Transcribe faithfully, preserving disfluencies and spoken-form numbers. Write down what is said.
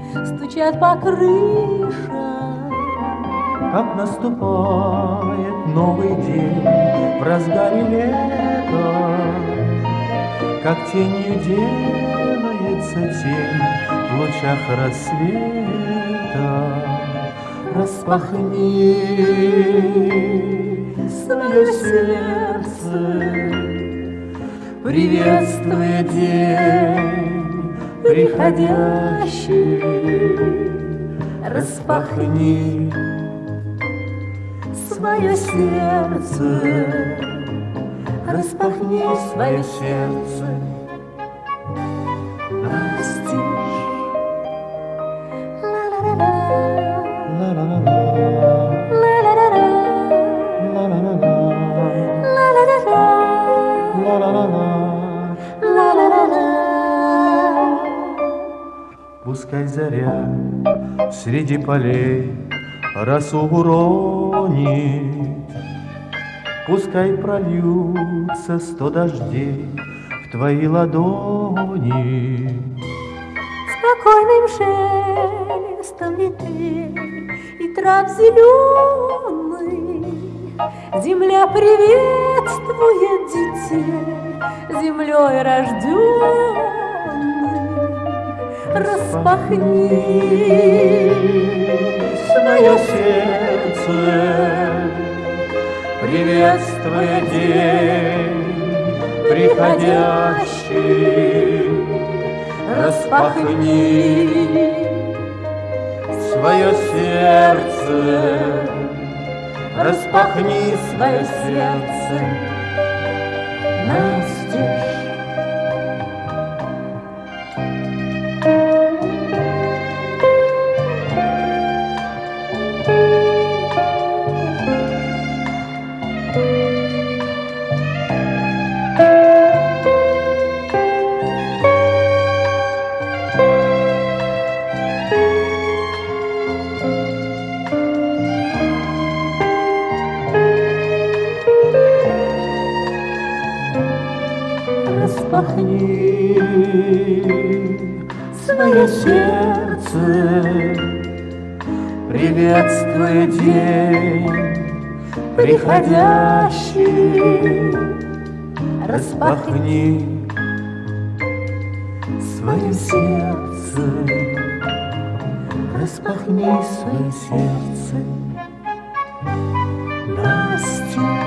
стучат по крышам. Как наступает новый день в разгаре лета, как тенью делается тень в лучах рассвета. Распахни свое сердце, приветствуя день приходящий. Распахни свое сердце, распахни свое сердце настежь. Пускай заря среди полей росу уронит, пускай прольются сто дождей в твои ладони. Спокойным шелестом ветвей и трав зеленых земля приветствует детей, землей рожденных. Распахни свое сердце, приветствуя день приходящий. Распахни свое сердце, распахни свое сердце настежь. Распахни свое сердце, приветствуя день приходящий. Распахни свое сердце, распахни свое сердце настежь.